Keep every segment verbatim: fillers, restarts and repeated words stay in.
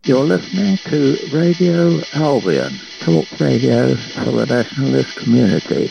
You're listening to Radio Albion, talk radio for the nationalist community.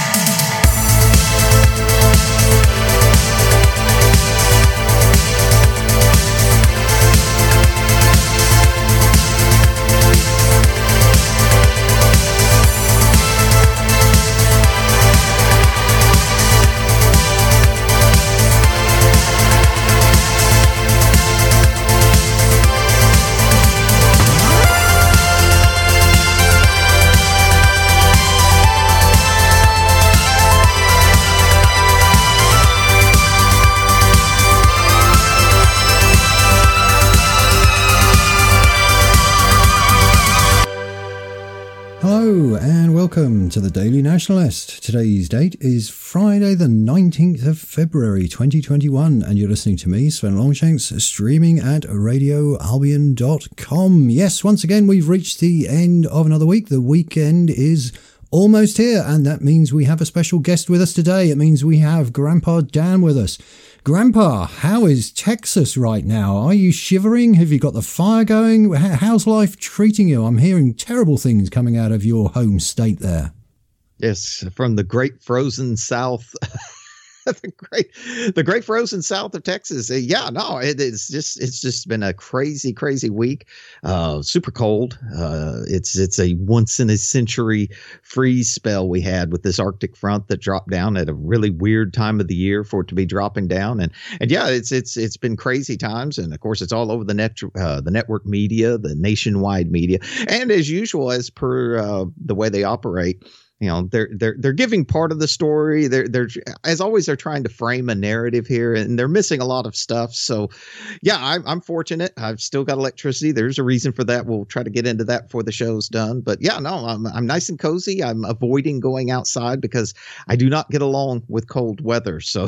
Welcome to the Daily Nationalist. Today's date is Friday the nineteenth of February twenty twenty-one, and you're listening to me, Sven Longshanks, streaming at radio albion dot com. Yes, once again we've reached the end of another week. The weekend is almost here, and that means we have a special guest with us today. It means we have Grandpa Dan with us. Grandpa, how is Texas right now? Are you shivering? Have you got the fire going? How's life treating you? I'm hearing terrible things coming out of your home state there. Yes, from the great frozen south. the great the great frozen south of Texas. Uh, yeah, no, it, it's just it's just been a crazy, crazy week. Uh, super cold. Uh, it's it's a once in a century freeze spell we had with this Arctic front that dropped down at a really weird time of the year for it to be dropping down. And and yeah, it's it's it's been crazy times. And of course, it's all over the net uh, the network media, the nationwide media, and as usual, as per uh, the way they operate. You know, they're they're they're giving part of the story. They're they're as always they're trying to frame a narrative here, and they're missing a lot of stuff. So, yeah, I'm I'm fortunate. I've still got electricity. There's a reason for that. We'll try to get into that before the show's done. But yeah, no, I'm I'm nice and cozy. I'm avoiding going outside because I do not get along with cold weather. So,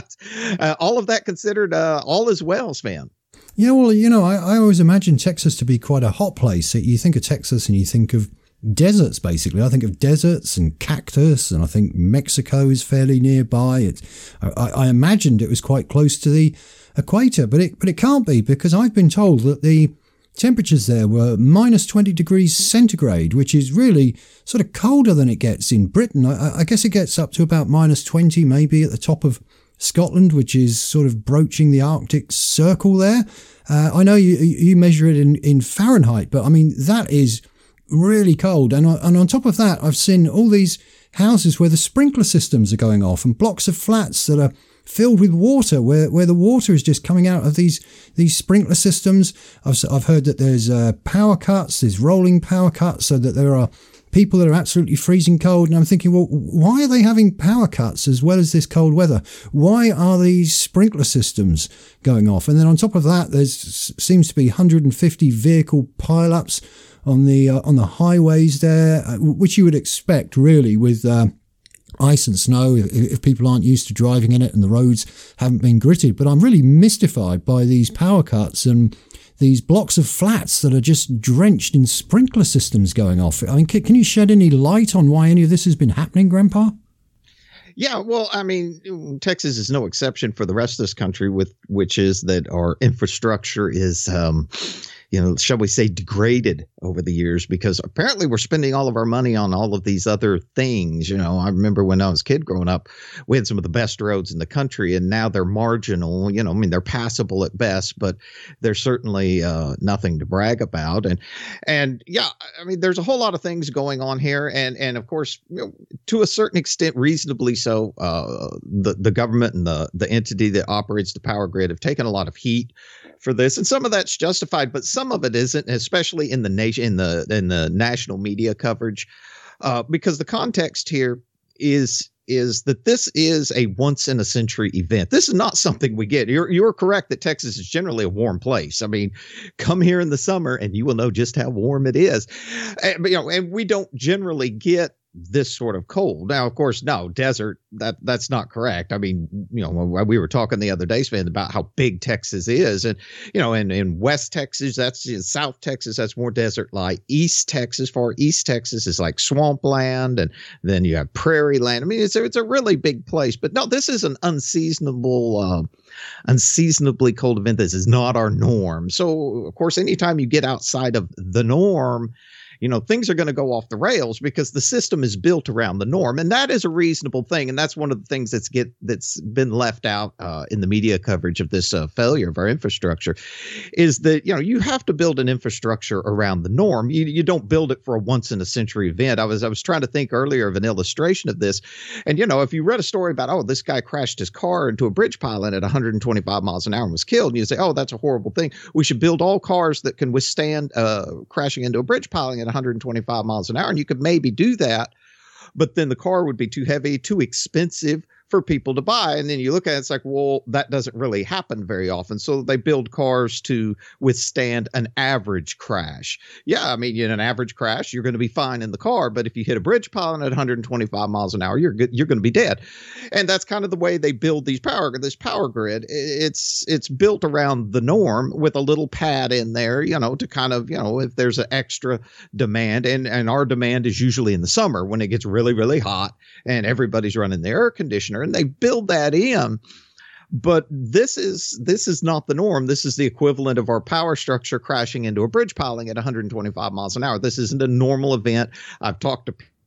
uh, all of that considered, uh, all is well, Sven. Yeah, well, you know, I, I always imagine Texas to be quite a hot place. You think of Texas and you think of deserts, basically. I think of deserts and cactus, and I think Mexico is fairly nearby. It's, I, I imagined it was quite close to the equator, but it but it can't be, because I've been told that the temperatures there were minus twenty degrees centigrade, which is really sort of colder than it gets in Britain. I, I guess it gets up to about minus twenty, maybe at the top of Scotland, which is sort of broaching the Arctic Circle there. Uh, I know you you measure it in, in Fahrenheit, but I mean, that is really cold. And, and on top of that, I've seen all these houses where the sprinkler systems are going off, and blocks of flats that are filled with water, where, where the water is just coming out of these these sprinkler systems. I've, I've heard that there's uh, power cuts, there's rolling power cuts, so that there are people that are absolutely freezing cold. And I'm thinking, well, why are they having power cuts as well as this cold weather? Why are these sprinkler systems going off? And then on top of that, there's seems to be one hundred fifty vehicle pileups on the uh, on the highways there, uh, which you would expect really with uh, ice and snow if, if people aren't used to driving in it and the roads haven't been gritted. But I'm really mystified by these power cuts and these blocks of flats that are just drenched in sprinkler systems going off. I mean, can, can you shed any light on why any of this has been happening, Grandpa? Yeah, well, I mean, Texas is no exception for the rest of this country, with which is that our infrastructure is um you know, shall we say, degraded over the years, because apparently we're spending all of our money on all of these other things. You know, I remember when I was a kid growing up, we had some of the best roads in the country, and now they're marginal. You know, I mean, they're passable at best, but they're certainly uh, nothing to brag about. And, and yeah, I mean, there's a whole lot of things going on here. And, and of course, you know, to a certain extent, reasonably so, uh, the, the government and the, the entity that operates the power grid have taken a lot of heat for this, and some of that's justified, but some of it isn't, especially in the nation, in the in the national media coverage, uh, because the context here is is that this is a once in a century event. This is not something we get. You're you're correct that Texas is generally a warm place. I mean, come here in the summer and you will know just how warm it is. And, you know, and we don't generally get this sort of cold. Now, of course, no, desert, that that's not correct. I mean, you know, we were talking the other day, Sven, about how big Texas is. And, you know, in, in West Texas, that's in South Texas, that's more desert like. East Texas, far East Texas is like swampland. And then you have prairie land. I mean, it's a, it's a really big place. But no, this is an unseasonable uh, unseasonably cold event. This is not our norm. So, of course, anytime you get outside of the norm, you know, things are going to go off the rails because the system is built around the norm. And that is a reasonable thing. And that's one of the things that's get that's been left out uh, in the media coverage of this uh, failure of our infrastructure is that, you know, you have to build an infrastructure around the norm. You, you don't build it for a once in a century event. I was I was trying to think earlier of an illustration of this. And, you know, if you read a story about, oh, this guy crashed his car into a bridge pylon at one hundred twenty-five miles an hour and was killed. And you say, oh, that's a horrible thing. We should build all cars that can withstand uh, crashing into a bridge pylon at one hundred twenty-five miles an hour. And you could maybe do that, but then the car would be too heavy, too expensive for people to buy. And then you look at it, it's like, well, that doesn't really happen very often. So they build cars to withstand an average crash. Yeah, I mean, in an average crash, you're going to be fine in the car. But if you hit a bridge pylon at one hundred twenty-five miles an hour, you're good, you're going to be dead. And that's kind of the way they build these power this power grid. It's it's built around the norm with a little pad in there, you know, to kind of, you know, if there's an extra demand. And, and our demand is usually in the summer when it gets really, really hot and everybody's running the air conditioner. And they build that in, but this is this is not the norm. This is the equivalent of our power structure crashing into a bridge piling at one hundred twenty-five miles an hour. This isn't a normal event. I've talked to people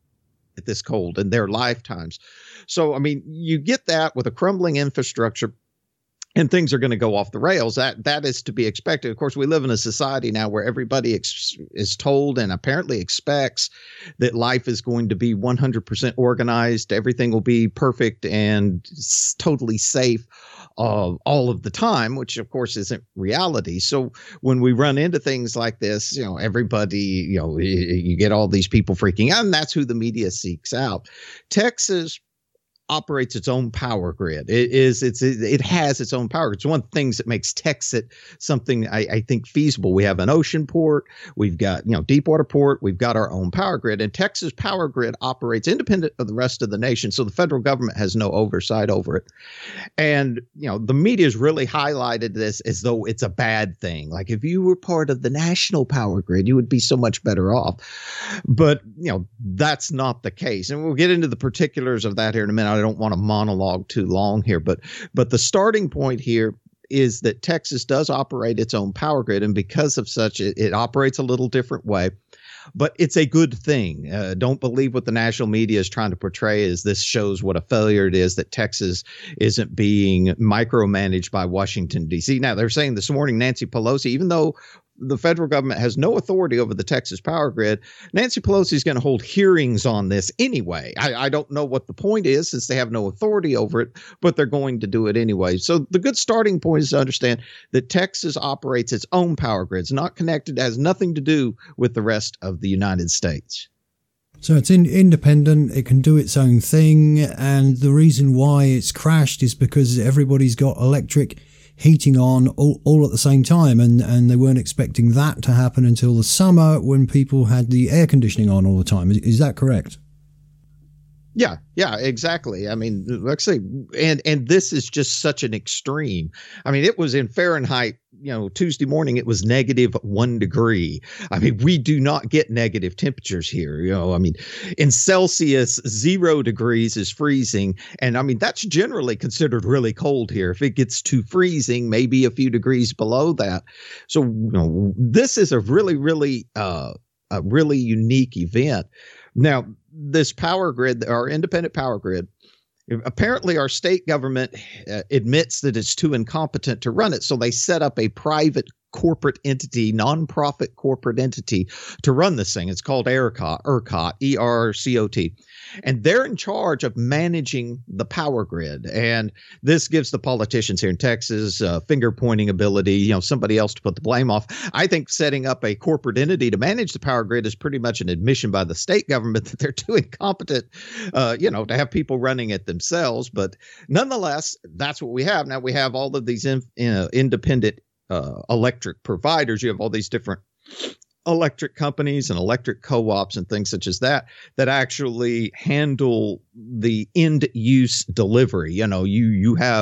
at this cold in their lifetimes. So, I mean, you get that with a crumbling infrastructure, and things are going to go off the rails. That that is to be expected. Of course, we live in a society now where everybody ex- is told and apparently expects that life is going to be one hundred percent organized. Everything will be perfect and s- totally safe uh, all of the time, which of course isn't reality. So when we run into things like this, you know, everybody, you know, you, you get all these people freaking out, and that's who the media seeks out. Texas operates its own power grid. It is it's it has its own power grid. It's one of the things that makes Texas something I, I think feasible. We have an ocean port, we've got, you know, deepwater port, we've got our own power grid, and Texas power grid operates independent of the rest of the nation. So the federal government has no oversight over it. And, you know, the media has really highlighted this as though it's a bad thing. Like if you were part of the national power grid, you would be so much better off. But, you know, that's not the case. And we'll get into the particulars of that here in a minute. I don't want to monologue too long here, but but the starting point here is that Texas does operate its own power grid, and because of such, it, it operates a little different way. But it's a good thing. Uh, don't believe what the national media is trying to portray as this shows what a failure it is that Texas isn't being micromanaged by Washington, D C. Now, they're saying this morning Nancy Pelosi, even though the federal government has no authority over the Texas power grid, Nancy Pelosi is going to hold hearings on this anyway. I, I don't know what the point is since they have no authority over it, but they're going to do it anyway. So the good starting point is to understand that Texas operates its own power grid. It's not connected, has nothing to do with the rest of the United States. So it's in, independent, it can do its own thing, and the reason why it's crashed is because everybody's got electric heating on all, all at the same time, and, and they weren't expecting that to happen until the summer when people had the air conditioning on all the time. Is, is that correct? Yeah, yeah, exactly. I mean, like I say, and and this is just such an extreme. I mean, it was in Fahrenheit, you know, Tuesday morning, it was negative one degree. I mean, we do not get negative temperatures here. You know, I mean, in Celsius, zero degrees is freezing. And I mean, that's generally considered really cold here. If it gets to freezing, maybe a few degrees below that. So, you know, this is a really, really, uh, a really unique event. Now, this power grid, our independent power grid, apparently our state government uh, admits that it's too incompetent to run it. So they set up a private corporate entity, nonprofit corporate entity to run this thing. It's called ERCOT, ERCOT, E R C O T. And they're in charge of managing the power grid. And this gives the politicians here in Texas uh, finger pointing ability, you know, somebody else to put the blame off. I think setting up a corporate entity to manage the power grid is pretty much an admission by the state government that they're too incompetent, uh, you know, to have people running it themselves. But nonetheless, that's what we have. Now we have all of these in, you know, independent uh, electric providers. You have all these different electric companies and electric co-ops and things such as that, that actually handle the end use delivery. You know, you, you have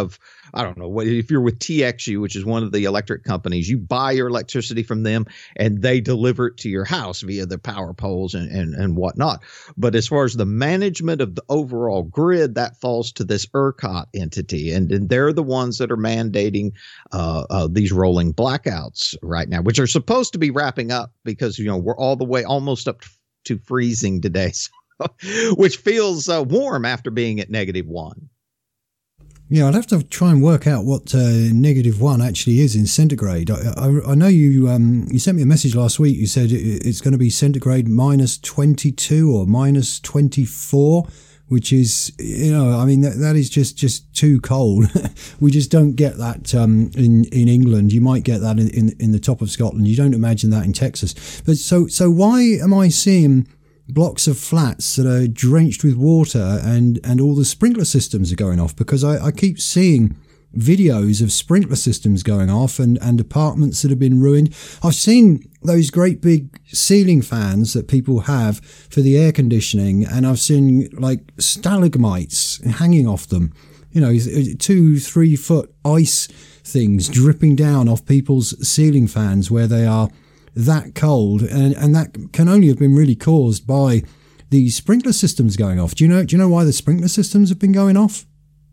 I don't know what, if you're with T X U, which is one of the electric companies, you buy your electricity from them and they deliver it to your house via the power poles and, and, and whatnot. But as far as the management of the overall grid, that falls to this ERCOT entity. And, and they're the ones that are mandating uh, uh, these rolling blackouts right now, which are supposed to be wrapping up because, you know, we're all the way almost up to freezing today, so, which feels uh, warm after being at negative one. Yeah, I'd have to try and work out what uh, negative one actually is in centigrade. I, I, I know you um, you sent me a message last week. You said it, it's going to be centigrade minus twenty-two or minus twenty-four, which is, you know, I mean, that, that is just, just too cold. We just don't get that um, in, in England. You might get that in, in, in the top of Scotland. You don't imagine that in Texas. But so, so why am I seeing blocks of flats that are drenched with water and, and all the sprinkler systems are going off? Because I, I keep seeing videos of sprinkler systems going off and, and apartments that have been ruined. I've seen those great big ceiling fans that people have for the air conditioning, and I've seen like stalagmites hanging off them, you know, two, three foot ice things dripping down off people's ceiling fans where they are that cold, and, and that can only have been really caused by the sprinkler systems going off. Do you know, do you know why the sprinkler systems have been going off?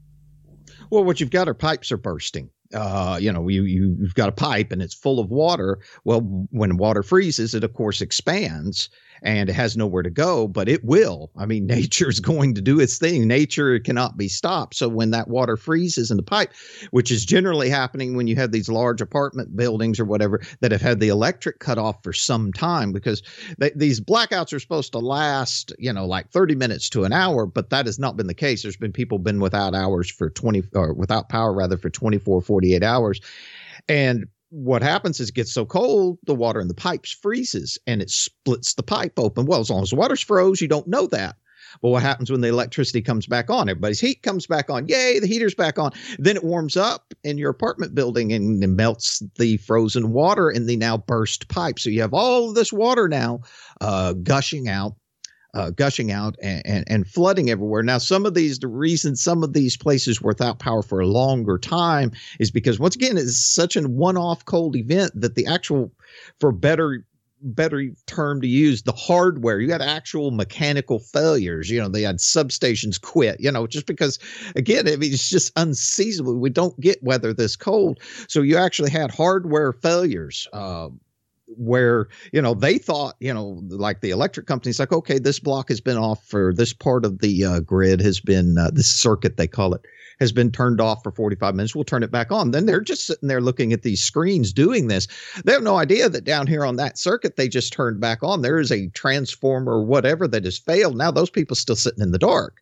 Well, what you've got are pipes are bursting. Uh, you know, you, you, you've got a pipe and it's full of water. Well, when water freezes, it, of course, expands and it has nowhere to go, but it will. I mean, nature is going to do its thing. Nature cannot be stopped. So when that water freezes in the pipe, which is generally happening when you have these large apartment buildings or whatever that have had the electric cut off for some time, because they, these blackouts are supposed to last, you know, like thirty minutes to an hour, but that has not been the case. There's been people been without hours for twenty or without power rather for twenty-four, forty-eight hours. And what happens is it gets so cold, the water in the pipes freezes and it splits the pipe open. Well, as long as the water's froze, you don't know that. But what happens when the electricity comes back on? Everybody's heat comes back on. Yay, the heater's back on. Then it warms up in your apartment building and it melts the frozen water in the now burst pipe. So you have all of this water now uh, gushing out. Uh, gushing out and, and, and flooding everywhere. Now, some of these, the reason some of these places were without power for a longer time is because, once again, it's such a one-off cold event that the actual, for better better term to use, the hardware, you had actual mechanical failures. You know, they had substations quit, you know, just because, again, I mean, it's just unseasonable. We don't get weather this cold. So you actually had hardware failures. Uh, where, you know, they thought, you know, like the electric companies, like, okay, this block has been off for this part of the uh, grid has been, uh, this circuit, they call it, has been turned off for forty-five minutes. We'll turn it back on. Then they're just sitting there looking at these screens doing this. They have no idea that down here on that circuit, they just turned back on. There is a transformer or whatever that has failed. Now those people still sitting in the dark.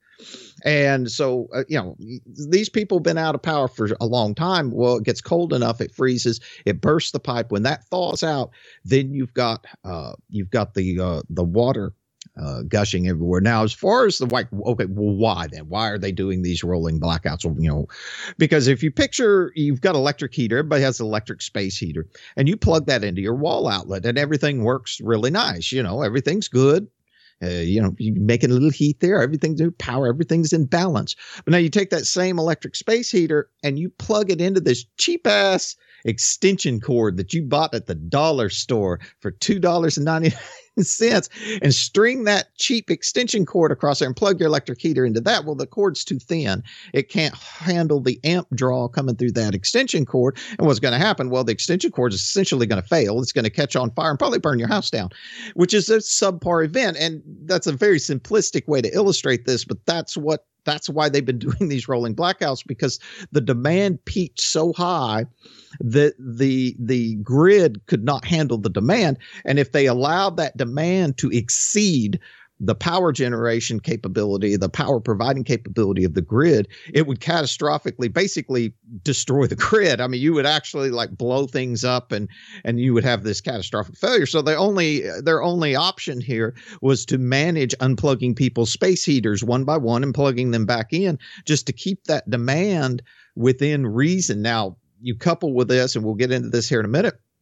And so, uh, you know, these people have been out of power for a long time. Well, it gets cold enough, it freezes, it bursts the pipe. When that thaws out, then you've got uh, you've got the uh, the water uh, gushing everywhere. Now, as far as the white, okay, well, why then? Why are they doing these rolling blackouts? Well, you know, because if you picture, you've got electric heater, everybody has an electric space heater, and you plug that into your wall outlet, and everything works really nice. You know, everything's good. Uh, you know, you're making a little heat there. Everything's in power. Everything's in balance. But now you take that same electric space heater and you plug it into this cheap ass extension cord that you bought at the dollar store for two dollars and ninety-nine cents and string that cheap extension cord across there and plug your electric heater into that. Well, the cord's too thin. It can't handle the amp draw coming through that extension cord. And what's going to happen? Well, the extension cord is essentially going to fail. It's going to catch on fire and probably burn your house down, which is a subpar event. And that's a very simplistic way to illustrate this, but that's what That's why they've been doing these rolling blackouts, because the demand peaked so high that the the grid could not handle the demand. And if they allowed that demand to exceed the power generation capability, the power providing capability of the grid, it would catastrophically basically destroy the grid. I mean, you would actually like blow things up and and you would have this catastrophic failure. So the only their only option here was to manage unplugging people's space heaters one by one and plugging them back in just to keep that demand within reason. Now, you couple with this, and we'll get into this here in a minute,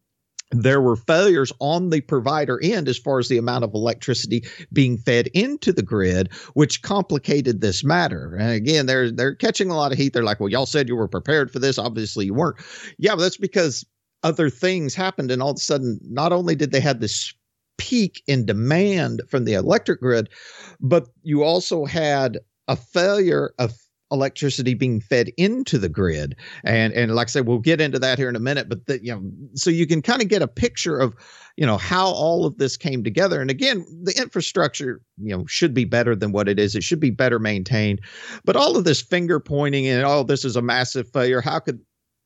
there were failures on the provider end as far as the amount of electricity being fed into the grid, which complicated this matter. And again, they're they're catching a lot of heat. They're like, well, y'all said you were prepared for this. Obviously you weren't. Yeah, but that's because other things happened. And all of a sudden, not only did they have this peak in demand from the electric grid, but you also had a failure of electricity being fed into the grid. And, and like I said, we'll get into that here in a minute, but the, you know, so you can kind of get a picture of, you know, how all of this came together. And again, the infrastructure, you know, should be better than what it is. It should be better maintained, but all of this finger pointing and, oh, this is a massive failure. How could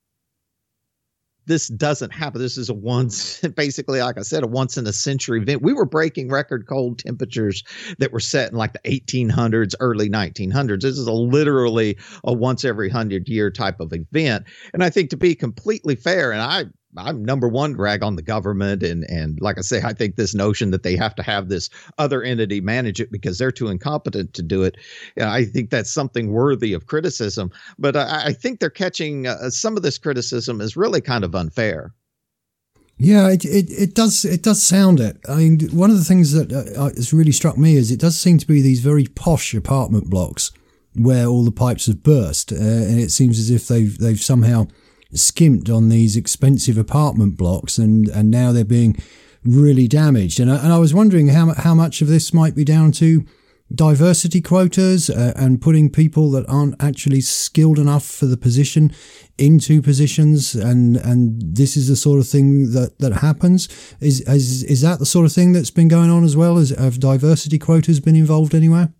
this doesn't happen? This is a once, basically, like I said, a once in a century event. We were breaking record cold temperatures that were set in like the eighteen hundreds, early nineteen hundreds. This is a literally a once every hundred year type of event. And I think to be completely fair, and I, I'm number one rag on the government. And, and like I say, I think this notion that they have to have this other entity manage it because they're too incompetent to do it. You know, I think that's something worthy of criticism, but I, I think they're catching uh, some of this criticism is really kind of unfair. Yeah, it, it, it does it does sound it. I mean, one of the things that uh, has really struck me is it does seem to be these very posh apartment blocks where all the pipes have burst, uh, and it seems as if they've they've somehow skimped on these expensive apartment blocks, and, and now they're being really damaged. And I, and I was wondering how how much of this might be down to diversity quotas uh, and putting people that aren't actually skilled enough for the position into positions, and and this is the sort of thing that that happens. Is is is that the sort of thing that's been going on as well? As have diversity quotas been involved anywhere?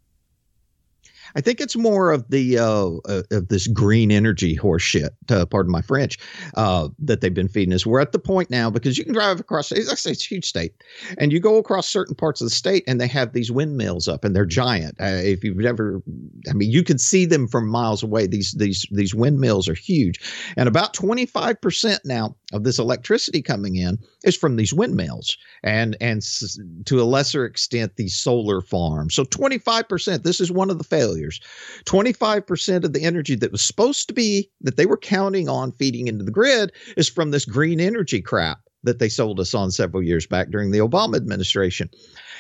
I think it's more of the uh, uh, of this green energy horse shit, uh, pardon my French, uh, that they've been feeding us. We're at the point now because you can drive across, like I say, it's a huge state, and you go across certain parts of the state and they have these windmills up and they're giant. Uh, if you've ever, I mean, you can see them from miles away. These these these windmills are huge, and about twenty-five percent now of this electricity coming in is from these windmills, and and s- to a lesser extent these solar farms. So twenty-five percent. This is one of the failures. twenty-five percent of the energy that was supposed to be, that they were counting on feeding into the grid, is from this green energy crap that they sold us on several years back during the Obama administration.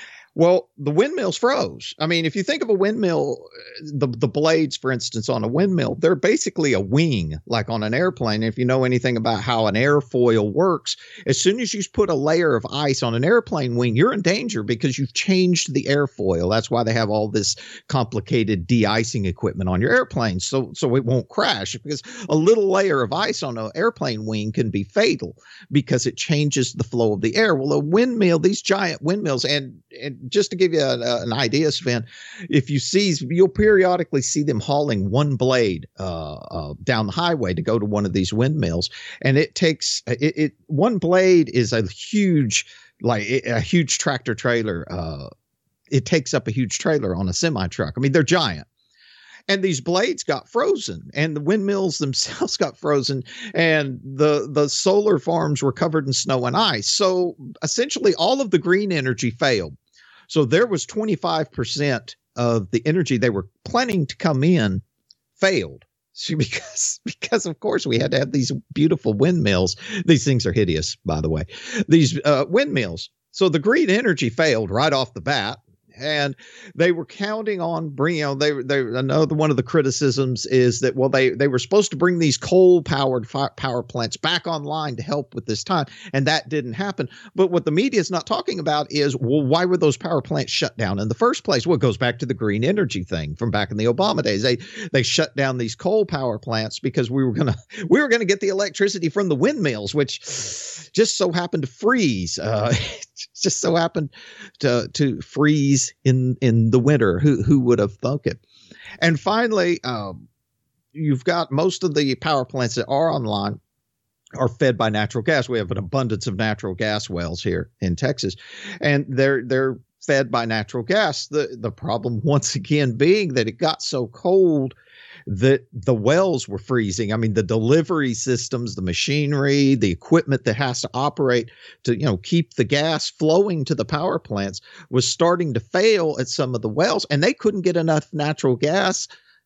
Well, the windmills froze. I mean, if you think of a windmill, the, the blades, for instance, on a windmill, they're basically a wing, like on an airplane. If you know anything about how an airfoil works, as soon as you put a layer of ice on an airplane wing, you're in danger because you've changed the airfoil. That's why they have all this complicated de-icing equipment on your airplane, so so it won't crash, because a little layer of ice on an airplane wing can be fatal because it changes the flow of the air. Well, a windmill, these giant windmills, and, and just to give you a, a, an idea, Sven, if you see, you'll periodically see them hauling one blade uh, uh, down the highway to go to one of these windmills, and it takes it, it one blade is a huge, like a huge tractor trailer. Uh, it takes up a huge trailer on a semi truck. I mean, they're giant. And these blades got frozen, and the windmills themselves got frozen, and the the solar farms were covered in snow and ice. So essentially all of the green energy failed. So there was twenty-five percent of the energy they were planning to come in failed. See, because, because of course we had to have these beautiful windmills. These things are hideous, by the way, these uh, windmills. So the green energy failed right off the bat. And they were counting on bringing, you know, they, they, another one of the criticisms is that, well, they, they were supposed to bring these coal powered fi- power plants back online to help with this time. And that didn't happen. But what the media is not talking about is, well, why were those power plants shut down in the first place? Well, it goes back to the green energy thing from back in the Obama days. They, they shut down these coal power plants because we were going to, we were going to get the electricity from the windmills, which just so happened to freeze. Uh, just so happened to, to freeze in in the winter. Who who would have thunk it? And finally, um, you've got most of the power plants that are online are fed by natural gas. We have an abundance of natural gas wells here in Texas, and they're they're fed by natural gas. The the problem once again being that it got so cold that the wells were freezing. I mean, the delivery systems, the machinery, the equipment that has to operate to, you know, keep the gas flowing to the power plants was starting to fail at some of the wells, and they couldn't get enough natural gas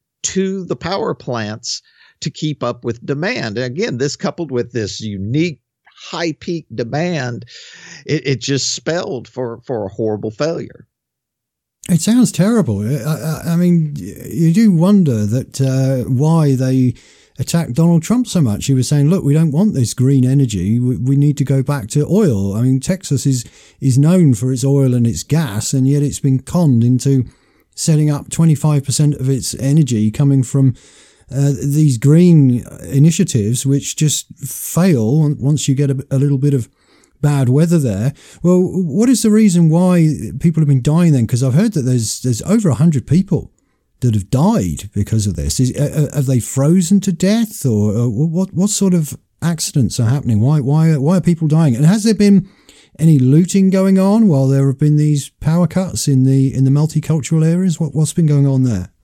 to the power plants to keep up with demand. And again, this coupled with this unique high peak demand, it, it just spelled for, for a horrible failure. It sounds terrible. I, I mean, you do wonder that uh, why they attacked Donald Trump so much. He was saying, look, we don't want this green energy. We, we need to go back to oil. I mean, Texas is, is known for its oil and its gas, and yet it's been conned into setting up twenty-five percent of its energy coming from uh, these green initiatives, which just fail once you get a, a little bit of bad weather there. Well, what is the reason why people have been dying then? Because I've heard that there's there's over one hundred people that have died because of this. Is, uh, have they frozen to death, or uh, what what sort of accidents are happening? Why why why are people dying? And has there been any looting going on while there have been these power cuts in the in the multicultural areas? What what's been going on there?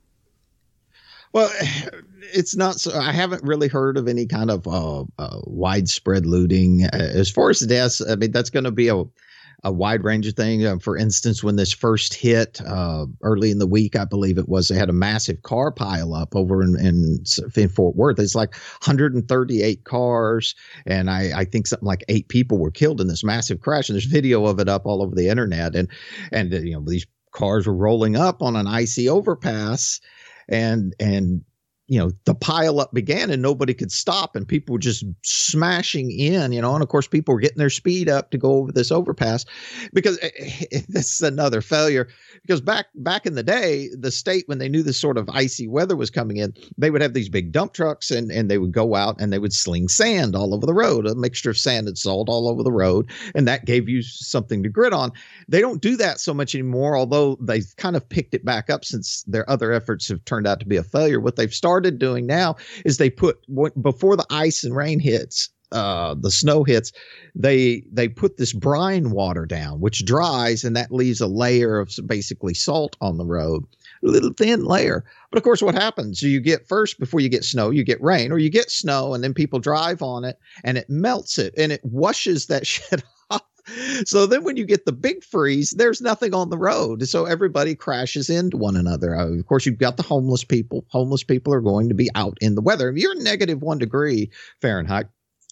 Well, it's not so. I haven't really heard of any kind of uh, uh, widespread looting. Uh, as far as the deaths, I mean, that's going to be a a wide range of things. Uh, for instance, when this first hit uh, early in the week, I believe it was, they had a massive car pile up over in, in, in Fort Worth. It's like one hundred thirty-eight cars, and I, I think something like eight people were killed in this massive crash. And there's video of it up all over the internet. And and uh, you know, these cars were rolling up on an icy overpass, and and. you know, the pile up began and nobody could stop, and people were just smashing in, you know, and of course people were getting their speed up to go over this overpass, because this is another failure, because back, back in the day, the state, when they knew this sort of icy weather was coming in, they would have these big dump trucks, and, and they would go out and they would sling sand all over the road, a mixture of sand and salt all over the road. And that gave you something to grit on. They don't do that so much anymore, although they've kind of picked it back up since their other efforts have turned out to be a failure. What they've started doing now is they put, before the ice and rain hits, uh, the snow hits, they they put this brine water down, which dries, and that leaves a layer of basically salt on the road, a little thin layer. But of course, what happens? You get first, before you get snow, you get rain, or you get snow, and then people drive on it, and it melts it, and it washes that shit off. So then when you get the big freeze, there's nothing on the road. So everybody crashes into one another. Uh, of course, you've got the homeless people. Homeless people are going to be out in the weather. If you're negative one degree Fahrenheit,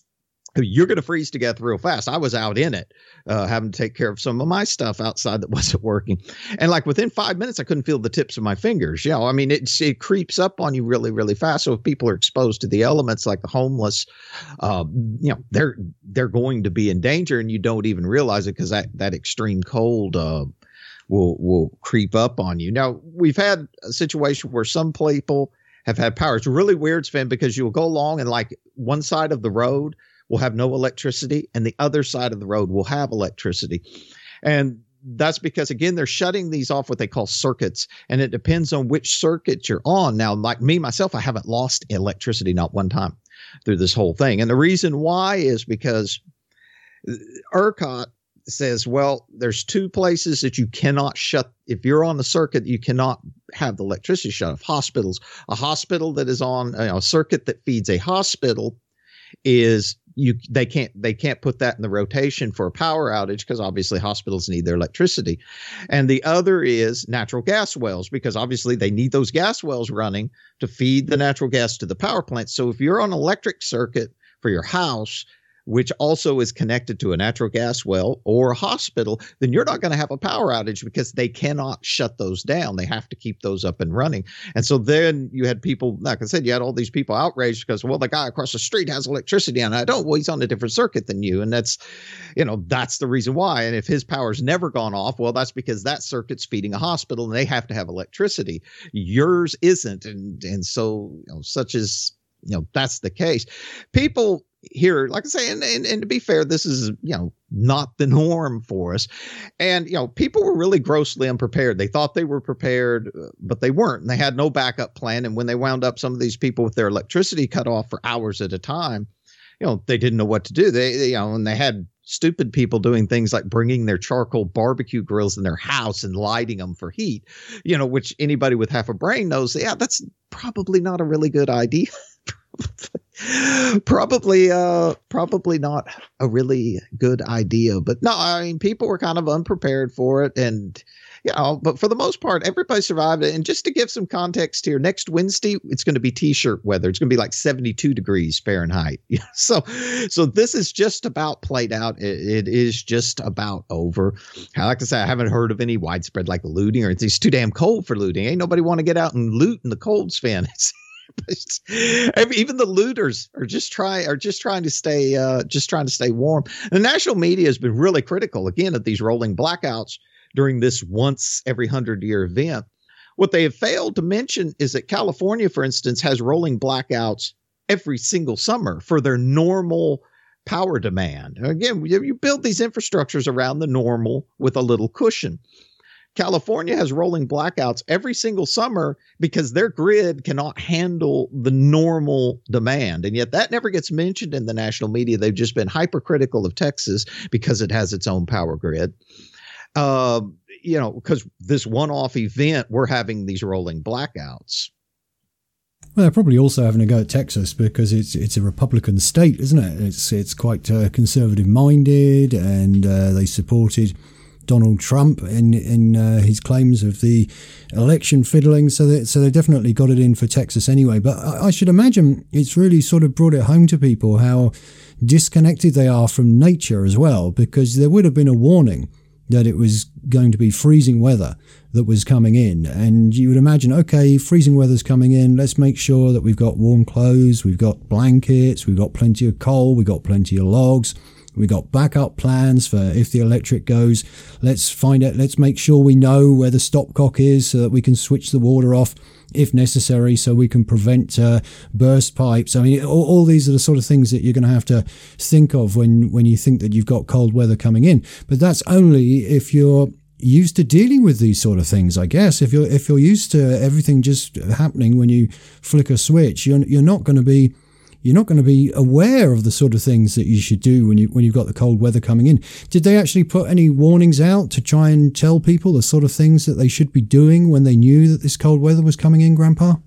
you're going to freeze to death real fast. I was out in it, uh, having to take care of some of my stuff outside that wasn't working. And like within five minutes, I couldn't feel the tips of my fingers. You know, I mean, it, it creeps up on you really, really fast. So if people are exposed to the elements like the homeless, uh, you know, they're, they're going to be in danger, and you don't even realize it, because that, that extreme cold, uh, will, will creep up on you. Now, we've had a situation where some people have had power. It's really weird, Sven, because you'll go along and like one side of the road will have no electricity, and the other side of the road will have electricity. And that's because, again, they're shutting these off, what they call circuits, and it depends on which circuit you're on. Now, like me, myself, I haven't lost electricity not one time through this whole thing. And the reason why is because ERCOT says, well, there's two places that you cannot shut. If you're on the circuit, you cannot have the electricity shut off. Hospitals. A hospital that is on you know, a circuit that feeds a hospital is you they can't they can't put that in the rotation for a power outage, because obviously hospitals need their electricity. And the other is natural gas wells, because obviously they need those gas wells running to feed the natural gas to the power plant. So if you're on an electric circuit for your house, which also is connected to a natural gas well or a hospital, then you're not going to have a power outage, because they cannot shut those down. They have to keep those up and running. And so then you had people, like I said, you had all these people outraged because, well, the guy across the street has electricity and I don't. Well, he's on a different circuit than you. And that's, you know, that's the reason why. And if his power's never gone off, well, that's because that circuit's feeding a hospital and they have to have electricity. Yours isn't. And, and so, you know, such as, you know, that's the case. People here, like I say, and, and, and to be fair, this is, you know, not the norm for us. And, you know, people were really grossly unprepared. They thought they were prepared, but they weren't. And they had no backup plan. And when they wound up, some of these people with their electricity cut off for hours at a time, you know, they didn't know what to do. They, they you know, and they had stupid people doing things like bringing their charcoal barbecue grills in their house and lighting them for heat, you know, which anybody with half a brain knows, yeah, that's probably not a really good idea. Probably, uh, probably not a really good idea. But no, I mean, people were kind of unprepared for it, and you know, but for the most part, everybody survived it. And just to give some context here, next Wednesday, it's going to be t-shirt weather. It's going to be like seventy-two degrees Fahrenheit. so, so this is just about played out. It, it is just about over. Like I said, I haven't heard of any widespread like looting, or it's too damn cold for looting. Ain't nobody want to get out and loot in the cold span. Even the looters are just trying are just trying to stay uh, just trying to stay warm. The national media has been really critical again of these rolling blackouts during this once every hundred year event. What they have failed to mention is that California, for instance, has rolling blackouts every single summer for their normal power demand. Again, you build these infrastructures around the normal with a little cushion. California has rolling blackouts every single summer because their grid cannot handle the normal demand. And yet that never gets mentioned in the national media. They've just been hypercritical of Texas because it has its own power grid. Uh, you know, because this one-off event, we're having these rolling blackouts. Well, they're probably also having a go at Texas because it's it's a Republican state, isn't it? It's it's quite uh, conservative-minded, and uh, they supported Donald Trump in in uh, his claims of the election fiddling, so they, so they definitely got it in for Texas anyway. But I, I should imagine it's really sort of brought it home to people how disconnected they are from nature as well, because there would have been a warning that it was going to be freezing weather that was coming in, and you would imagine, okay, freezing weather's coming in, let's make sure that we've got warm clothes, we've got blankets, we've got plenty of coal, we've got plenty of logs. We got backup plans for if the electric goes. Let's find out. Let's make sure we know where the stopcock is so that we can switch the water off if necessary, so we can prevent uh, burst pipes. I mean, all, all these are the sort of things that you're going to have to think of when, when you think that you've got cold weather coming in. But that's only if you're used to dealing with these sort of things, I guess. If you're if you're used to everything just happening when you flick a switch, you're you're not going to be. You're not going to be aware of the sort of things that you should do when you when you've got the cold weather coming in. Did they actually put any warnings out to try and tell people the sort of things that they should be doing when they knew that this cold weather was coming in, Grandpa?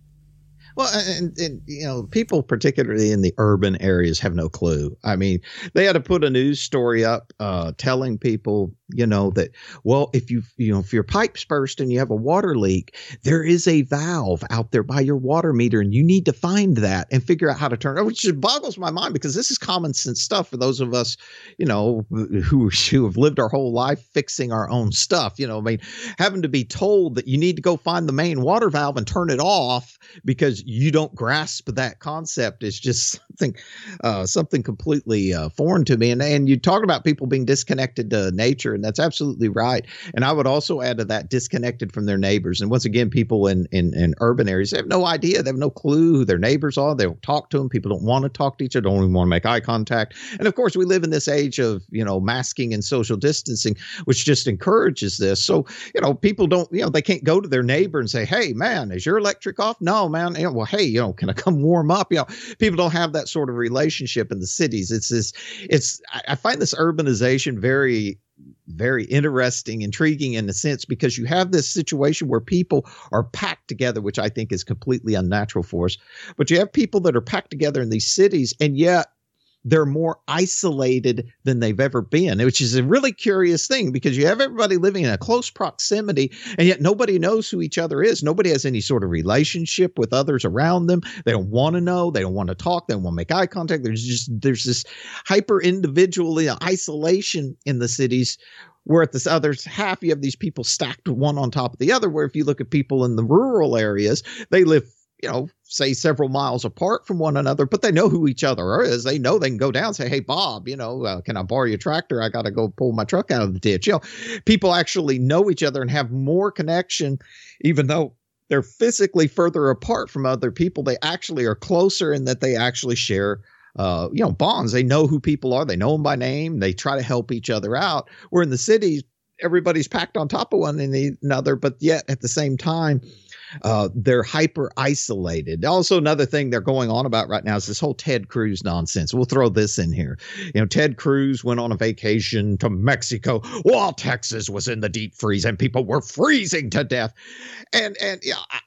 Well, and, and, you know, people, particularly in the urban areas, have no clue. I mean, they had to put a news story up uh, telling people, you know, that, well, if you, you know, if your pipe's burst and you have a water leak, there is a valve out there by your water meter, and you need to find that and figure out how to turn it, which just boggles my mind, because this is common sense stuff for those of us, you know, who, who have lived our whole life fixing our own stuff. You know, I mean, having to be told that you need to go find the main water valve and turn it off because you don't grasp that concept is just something, uh, something completely uh, foreign to me. And and you talk about people being disconnected to nature, and that's absolutely right. And I would also add to that, disconnected from their neighbors. And once again, people in in, in urban areas, they have no idea, they have no clue who their neighbors are. They don't talk to them. People don't want to talk to each other, don't even want to make eye contact. And of course, we live in this age of, you know, masking and social distancing, which just encourages this. So, you know, people don't, you know, they can't go to their neighbor and say, hey, man, is your electric off? No, man. You know, well, hey, you know, can I come warm up? You know, people don't have that sort of relationship in the cities. It's this, it's, I find this urbanization very, very interesting, intriguing in a sense, because you have this situation where people are packed together, which I think is completely unnatural for us. But you have people that are packed together in these cities, and yet they're more isolated than they've ever been, which is a really curious thing, because you have everybody living in a close proximity, and yet nobody knows who each other is. Nobody has any sort of relationship with others around them. They don't want to know. They don't want to talk. They don't want to make eye contact. There's just, there's this hyper individual isolation in the cities, where at this other half, you have these people stacked one on top of the other, where if you look at people in the rural areas, they live, you know, say several miles apart from one another, but they know who each other is. They know they can go down and say, hey, Bob, you know, uh, can I borrow your tractor? I got to go pull my truck out of the ditch. You know, people actually know each other and have more connection, even though they're physically further apart from other people. They actually are closer in that they actually share Uh, you know, bonds. They know who people are. They know them by name. They try to help each other out. Where in the cities, everybody's packed on top of one another, but yet at the same time, uh, they're hyper isolated. Also, another thing they're going on about right now is this whole Ted Cruz nonsense. We'll throw this in here. You know, Ted Cruz went on a vacation to Mexico while Texas was in the deep freeze and people were freezing to death. And, and, yeah,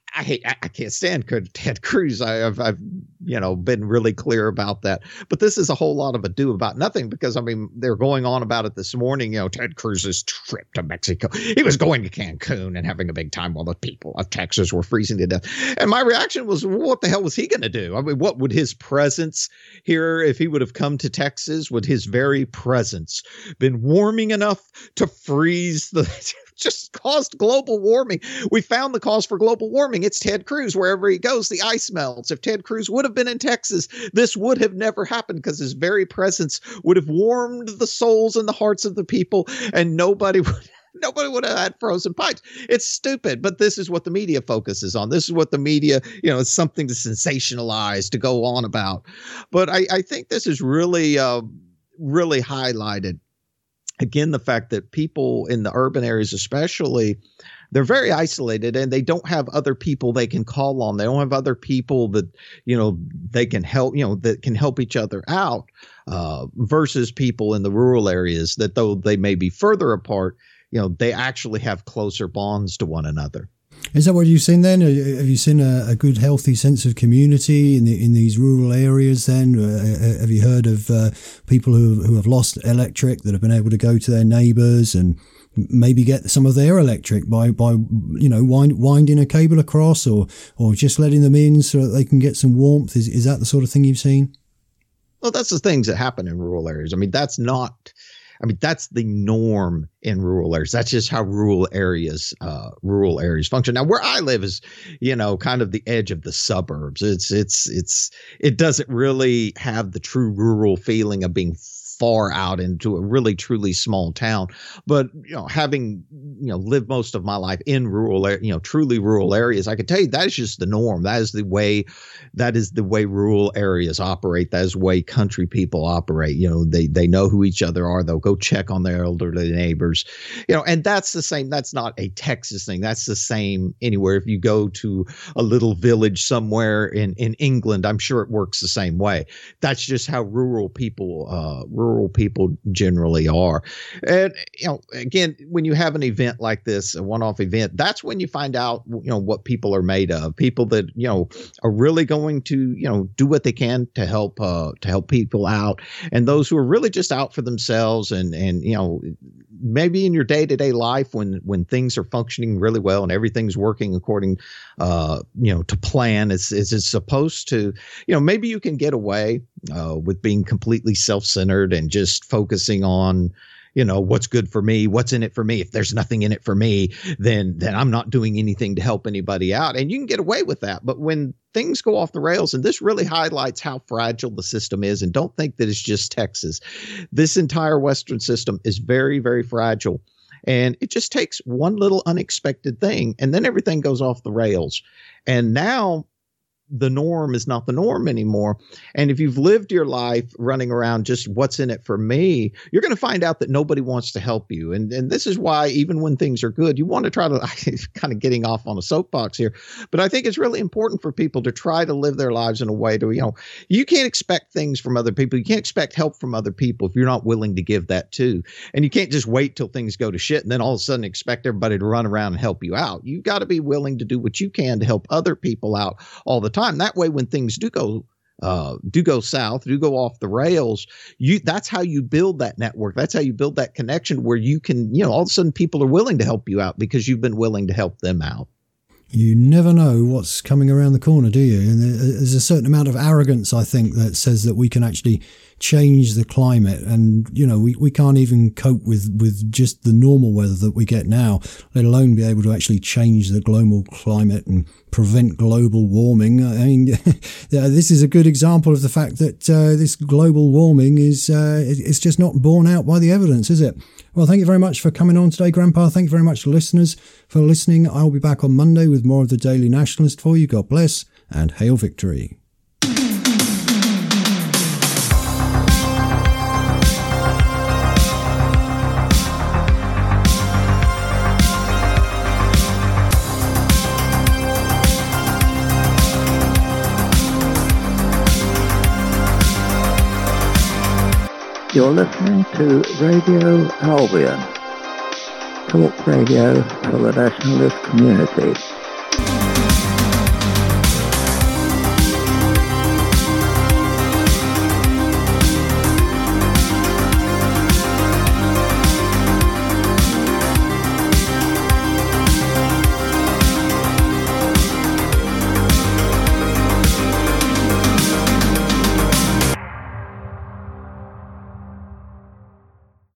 I hate, I can't stand Ted Cruz. I, I've, I've, you know, been really clear about that. But this is a whole lot of ado about nothing, because I mean, they're going on about it this morning. You know, Ted Cruz's trip to Mexico. He was going to Cancun and having a big time while the people of Texas were freezing to death. And my reaction was, what the hell was he going to do? I mean, what would his presence here, if he would have come to Texas, would his very presence been warming enough to freeze the just caused global warming? We found the cause for global warming. It's Ted Cruz. Wherever he goes, the ice melts. If Ted Cruz would have been in Texas, this would have never happened, because his very presence would have warmed the souls and the hearts of the people, and nobody would Nobody would have had frozen pipes. It's stupid, but this is what the media focuses on. This is what the media, you know, it's something to sensationalize, to go on about. But I, I think this is really, uh, really highlighted, again, the fact that people in the urban areas especially, they're very isolated, and they don't have other people they can call on. They don't have other people that, you know, they can help, you know, that can help each other out, uh, versus people in the rural areas that, though they may be further apart, you know, they actually have closer bonds to one another. Is that what you've seen then? Have you seen a, a good, healthy sense of community in the, in these rural areas then? Uh, have you heard of uh, people who, who have lost electric that have been able to go to their neighbours and maybe get some of their electric by, by you know, wind, winding a cable across, or, or just letting them in so that they can get some warmth? Is, is that the sort of thing you've seen? Well, that's the things that happen in rural areas. I mean, that's not... I mean, that's the norm in rural areas. That's just how rural areas, uh, rural areas function. Now, where I live is, you know, kind of the edge of the suburbs. It's, it's, it's, it doesn't really have the true rural feeling of being far out into a really truly small town. But, you know, having, you know, lived most of my life in rural, you know, truly rural areas, I can tell you that is just the norm. That is the way, that is the way rural areas operate. That is the way country people operate. You know, they, they know who each other are. They'll go check on their elderly neighbors, you know, and that's the same. That's not a Texas thing. That's the same anywhere. If you go to a little village somewhere in, in England, I'm sure it works the same way. That's just how rural people, uh, rural rural people generally are. And, you know, again, when you have an event like this, a one-off event, that's when you find out, you know, what people are made of. People that, you know, are really going to, you know, do what they can to help, uh, to help people out. And those who are really just out for themselves and, and, you know, maybe in your day-to-day life when, when things are functioning really well and everything's working according, uh, you know, to plan as, as it's supposed to, you know, maybe you can get away, uh, with being completely self-centered and just focusing on, you know, what's good for me, what's in it for me. If there's nothing in it for me, then, then I'm not doing anything to help anybody out. And you can get away with that. But when things go off the rails, and this really highlights how fragile the system is, and don't think that it's just Texas. This entire Western system is very, very fragile. And it just takes one little unexpected thing, and then everything goes off the rails. And now the norm is not the norm anymore. And if you've lived your life running around just what's in it for me, you're going to find out that nobody wants to help you. And and this is why even when things are good, you want to try to kind of getting off on a soapbox here. But I think it's really important for people to try to live their lives in a way to, you know, you can't expect things from other people. You can't expect help from other people if you're not willing to give that too. And you can't just wait till things go to shit and then all of a sudden expect everybody to run around and help you out. You've got to be willing to do what you can to help other people out all the time. Time. That way, when things do go uh, do go south, do go off the rails, you that's how you build that network. That's how you build that connection where you can, you know, all of a sudden people are willing to help you out because you've been willing to help them out. You never know what's coming around the corner, do you? And there's a certain amount of arrogance, I think, that says that we can actually change the climate. And, you know, we, we can't even cope with, with just the normal weather that we get now, let alone be able to actually change the global climate and prevent global warming. I mean, this is a good example of the fact that uh, this global warming is uh, it's just not borne out by the evidence, is it? Well, thank you very much for coming on today, Grandpa. Thank you very much to listeners for listening. I'll be back on Monday with more of the Daily Nationalist for you. God bless and hail victory. You're listening to Radio Albion, talk radio for the nationalist community.